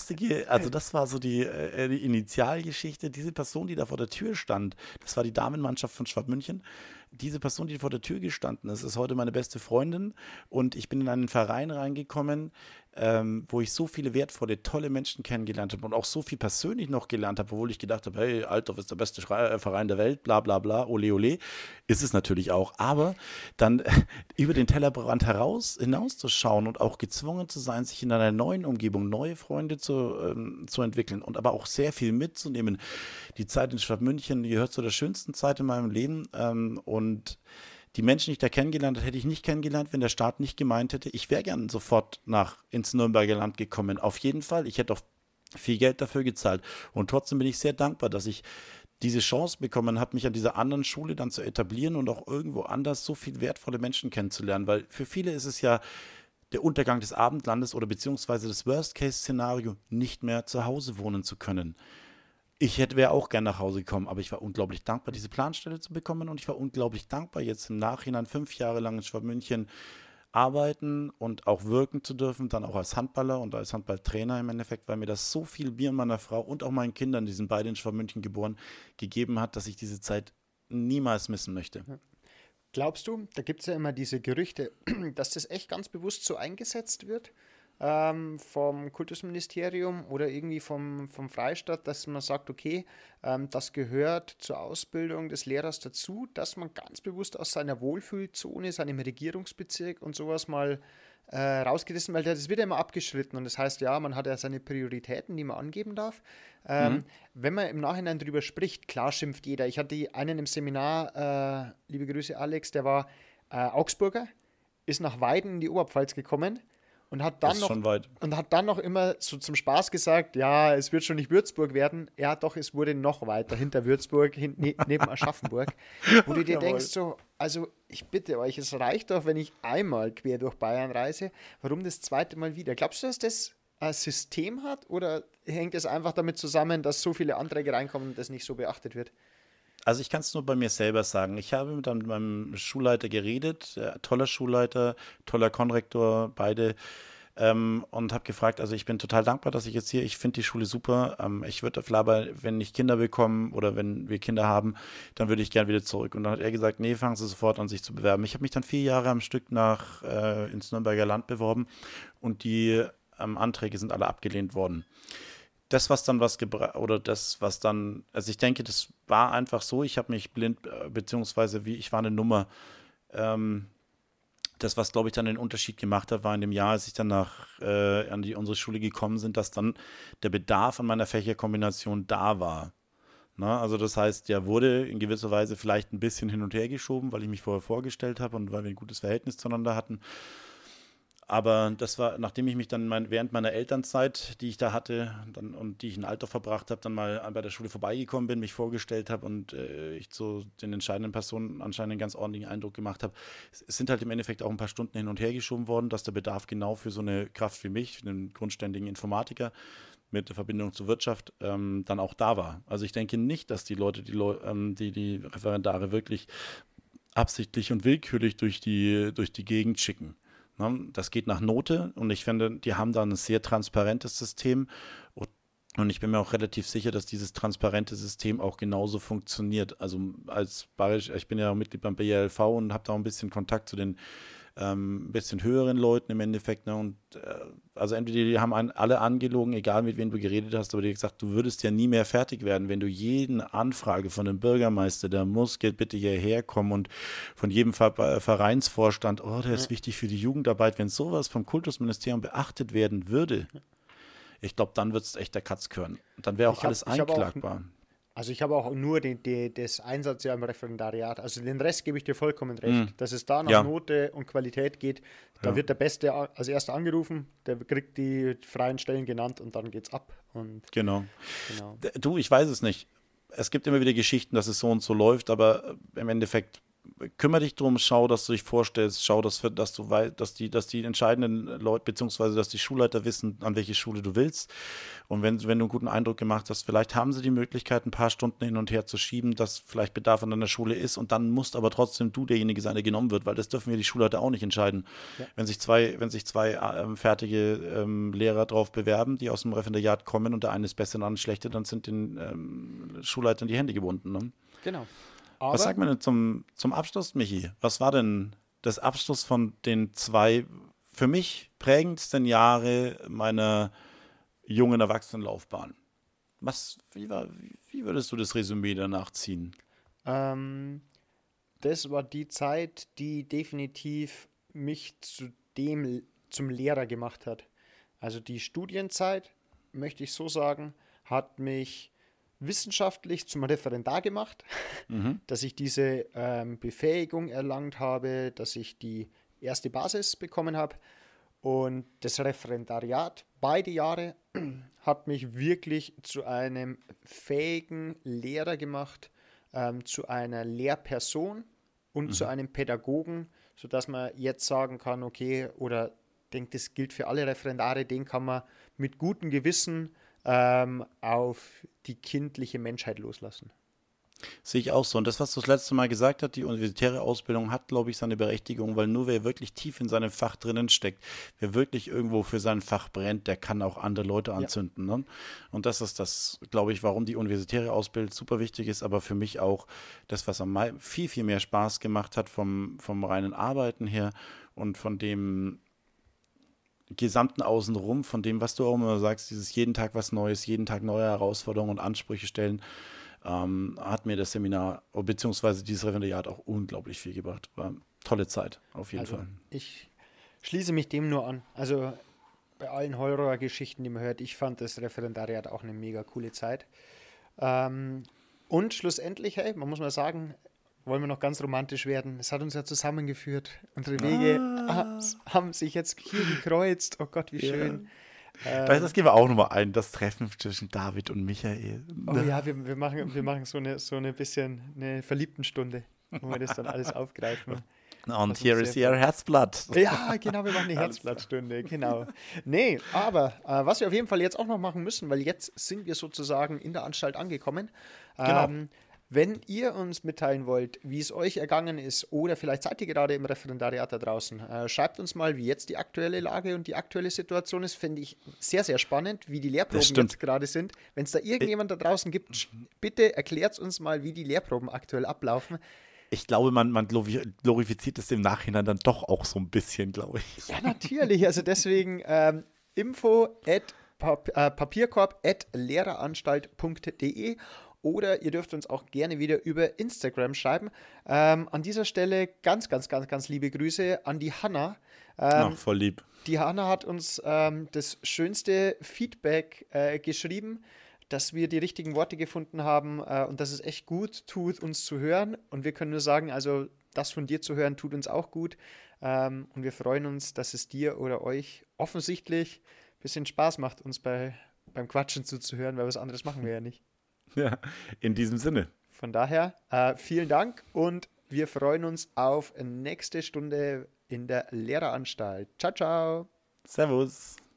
Das war so die Initialgeschichte. Diese Person, die da vor der Tür stand, das war die Damenmannschaft von Schwabmünchen. Diese Person, die vor der Tür gestanden ist heute meine beste Freundin und ich bin in einen Verein reingekommen, wo ich so viele wertvolle, tolle Menschen kennengelernt habe und auch so viel persönlich noch gelernt habe, obwohl ich gedacht habe, hey, Altdorf ist der beste Verein der Welt, bla bla bla, ole ole, ist es natürlich auch, aber dann über den Tellerrand hinauszuschauen und auch gezwungen zu sein, sich in einer neuen Umgebung neue Freunde zu entwickeln und aber auch sehr viel mitzunehmen. Die Zeit in Schwabmünchen, die gehört zu der schönsten Zeit in meinem Leben, und die Menschen, die ich da kennengelernt habe, hätte ich nicht kennengelernt, wenn der Staat nicht gemeint hätte, ich wäre gern sofort ins Nürnberger Land gekommen. Auf jeden Fall. Ich hätte auch viel Geld dafür gezahlt. Und trotzdem bin ich sehr dankbar, dass ich diese Chance bekommen habe, mich an dieser anderen Schule dann zu etablieren und auch irgendwo anders so viele wertvolle Menschen kennenzulernen. Weil für viele ist es ja der Untergang des Abendlandes oder beziehungsweise das Worst-Case-Szenario, nicht mehr zu Hause wohnen zu können. Wäre auch gern nach Hause gekommen, aber ich war unglaublich dankbar, diese Planstelle zu bekommen, und ich war unglaublich dankbar, jetzt im Nachhinein 5 Jahre lang in Schwabmünchen arbeiten und auch wirken zu dürfen, dann auch als Handballer und als Handballtrainer im Endeffekt, weil mir das so viel, mir und meiner Frau und auch meinen Kindern, die sind beide in Schwabmünchen geboren, gegeben hat, dass ich diese Zeit niemals missen möchte. Glaubst du, da gibt es ja immer diese Gerüchte, dass das echt ganz bewusst so eingesetzt wird, vom Kultusministerium oder irgendwie vom Freistaat, dass man sagt, okay, das gehört zur Ausbildung des Lehrers dazu, dass man ganz bewusst aus seiner Wohlfühlzone, seinem Regierungsbezirk und sowas mal rausgerissen, weil das wird ja immer abgeschritten, und das heißt, ja, man hat ja seine Prioritäten, die man angeben darf. Wenn man im Nachhinein drüber spricht, klar schimpft jeder. Ich hatte einen im Seminar, liebe Grüße Alex, der war Augsburger, ist nach Weiden in die Oberpfalz gekommen und hat dann noch immer so zum Spaß gesagt, ja, es wird schon nicht Würzburg werden. Ja, doch, es wurde noch weiter hinter Würzburg, neben Aschaffenburg. Wo du dir denkst, so, also ich bitte euch, es reicht doch, wenn ich einmal quer durch Bayern reise. Warum das zweite Mal wieder? Glaubst du, dass das ein System hat, oder hängt es einfach damit zusammen, dass so viele Anträge reinkommen und das nicht so beachtet wird? Also ich kann es nur bei mir selber sagen. Ich habe mit meinem Schulleiter geredet, toller Schulleiter, toller Konrektor, beide, und habe gefragt, also ich bin total dankbar, dass ich finde die Schule super. Ich würde aber, wenn ich Kinder bekomme oder wenn wir Kinder haben, dann würde ich gern wieder zurück. Und dann hat er gesagt, nee, fangen Sie sofort an, sich zu bewerben. Ich habe mich dann 4 Jahre am Stück ins Nürnberger Land beworben, und die Anträge sind alle abgelehnt worden. Also ich denke, das war einfach so, ich habe mich blind, beziehungsweise ich war eine Nummer. Das, was, glaube ich, dann den Unterschied gemacht hat, war in dem Jahr, als ich dann an unsere Schule gekommen sind, dass dann der Bedarf an meiner Fächerkombination da war. Na, also das heißt, der wurde in gewisser Weise vielleicht ein bisschen hin und her geschoben, weil ich mich vorher vorgestellt habe und weil wir ein gutes Verhältnis zueinander hatten. Aber das war, nachdem ich mich dann während meiner Elternzeit, die ich da hatte und die ich in Altdorf verbracht habe, dann mal bei der Schule vorbeigekommen bin, mich vorgestellt habe und ich zu den entscheidenden Personen anscheinend einen ganz ordentlichen Eindruck gemacht habe. Es sind halt im Endeffekt auch ein paar Stunden hin und her geschoben worden, dass der Bedarf genau für so eine Kraft wie mich, einen grundständigen Informatiker mit der Verbindung zur Wirtschaft, dann auch da war. Also ich denke nicht, dass die Leute, die Referendare wirklich absichtlich und willkürlich durch die Gegend schicken. Das geht nach Note, und ich finde, die haben da ein sehr transparentes System, und ich bin mir auch relativ sicher, dass dieses transparente System auch genauso funktioniert. Also ich bin ja auch Mitglied beim BLV und habe da auch ein bisschen Kontakt zu den bisschen höheren Leuten im Endeffekt. Ne? Und also entweder die haben alle angelogen, egal mit wem du geredet hast, aber die haben gesagt, du würdest ja nie mehr fertig werden, wenn du jede Anfrage von dem Bürgermeister, der muss bitte hierher kommen, und von jedem Vereinsvorstand, der ist wichtig für die Jugendarbeit, wenn sowas vom Kultusministerium beachtet werden würde, ich glaube, dann wird es echt der Katzkörn. Dann wäre auch alles einklagbar. Also ich habe auch nur das Einsatzjahr im Referendariat. Also den Rest gebe ich dir vollkommen recht. Dass es da nach Note und Qualität geht, da wird der Beste als Erster angerufen, der kriegt die freien Stellen genannt, und dann geht's ab. Und genau. Du, ich weiß es nicht. Es gibt immer wieder Geschichten, dass es so und so läuft, aber im Endeffekt kümmere dich drum, schau, dass du dich vorstellst, schau, dass du weißt, dass die entscheidenden Leute, beziehungsweise dass die Schulleiter wissen, an welche Schule du willst. Und wenn du einen guten Eindruck gemacht hast, vielleicht haben sie die Möglichkeit, ein paar Stunden hin und her zu schieben, dass vielleicht Bedarf an deiner Schule ist, und dann musst aber trotzdem du derjenige sein, der genommen wird, weil das dürfen wir die Schulleiter auch nicht entscheiden. Ja. Wenn sich zwei fertige Lehrer drauf bewerben, die aus dem Referendariat kommen, und der eine ist besser und der andere schlechter, dann sind den Schulleitern die Hände gebunden. Ne? Genau. Aber was sagt man denn zum Abschluss, Michi? Was war denn das Abschluss von den 2 für mich prägendsten Jahre meiner jungen Erwachsenenlaufbahn. Wie würdest du das Resümee danach ziehen? Das war die Zeit, die definitiv mich zum Lehrer gemacht hat. Also die Studienzeit, möchte ich so sagen, hat mich wissenschaftlich zum Referendar gemacht, dass ich diese Befähigung erlangt habe, dass ich die erste Basis bekommen habe. Und das Referendariat, beide Jahre, hat mich wirklich zu einem fähigen Lehrer gemacht, zu einer Lehrperson und zu einem Pädagogen, sodass man jetzt sagen kann, okay, oder denkt, das gilt für alle Referendare, den kann man mit gutem Gewissen auf die kindliche Menschheit loslassen. Sehe ich auch so. Und das, was du das letzte Mal gesagt hast, die universitäre Ausbildung hat, glaube ich, seine Berechtigung, weil nur wer wirklich tief in seinem Fach drinnen steckt, wer wirklich irgendwo für sein Fach brennt, der kann auch andere Leute anzünden. Ne? Und das ist das, glaube ich, warum die universitäre Ausbildung super wichtig ist, aber für mich auch das, was viel, viel mehr Spaß gemacht hat vom reinen Arbeiten her und von dem gesamten Außenrum, von dem, was du auch immer sagst, dieses jeden Tag was Neues, jeden Tag neue Herausforderungen und Ansprüche stellen, hat mir das Seminar beziehungsweise dieses Referendariat auch unglaublich viel gebracht. War eine tolle Zeit, auf jeden Fall. Ich schließe mich dem nur an. Also bei allen Horrorgeschichten, die man hört, ich fand das Referendariat auch eine mega coole Zeit. Und schlussendlich, hey, man muss mal sagen, wollen wir noch ganz romantisch werden. Es hat uns ja zusammengeführt. Unsere Wege haben sich jetzt hier gekreuzt. Oh Gott, wie schön. Das gehen wir auch nochmal ein, das Treffen zwischen David und Michael. Oh ja, wir machen so eine bisschen eine Verliebtenstunde, wo wir das dann alles aufgreifen. Und hier ist ihr Herzblatt. Ja, genau, wir machen eine Herzblattstunde, genau. Nee, aber was wir auf jeden Fall jetzt auch noch machen müssen, weil jetzt sind wir sozusagen in der Anstalt angekommen. Genau. Wenn ihr uns mitteilen wollt, wie es euch ergangen ist oder vielleicht seid ihr gerade im Referendariat da draußen, schreibt uns mal, wie jetzt die aktuelle Lage und die aktuelle Situation ist. Finde ich sehr, sehr spannend, wie die Lehrproben jetzt gerade sind. Wenn es da irgendjemand da draußen gibt, bitte erklärt uns mal, wie die Lehrproben aktuell ablaufen. Ich glaube, man glorifiziert es im Nachhinein dann doch auch so ein bisschen, glaube ich. Ja, natürlich. Also deswegen info@papierkorb@lehreranstalt.de oder ihr dürft uns auch gerne wieder über Instagram schreiben. An dieser Stelle ganz, ganz, ganz, ganz liebe Grüße an die Hanna. Voll lieb. Die Hanna hat uns das schönste Feedback geschrieben, dass wir die richtigen Worte gefunden haben und dass es echt gut tut, uns zu hören. Und wir können nur sagen, also das von dir zu hören, tut uns auch gut. Und wir freuen uns, dass es dir oder euch offensichtlich ein bisschen Spaß macht, uns beim Quatschen zuzuhören, weil was anderes machen wir ja nicht. Ja, in diesem Sinne. Von daher, vielen Dank und wir freuen uns auf nächste Stunde in der Lehreranstalt. Ciao, ciao. Servus.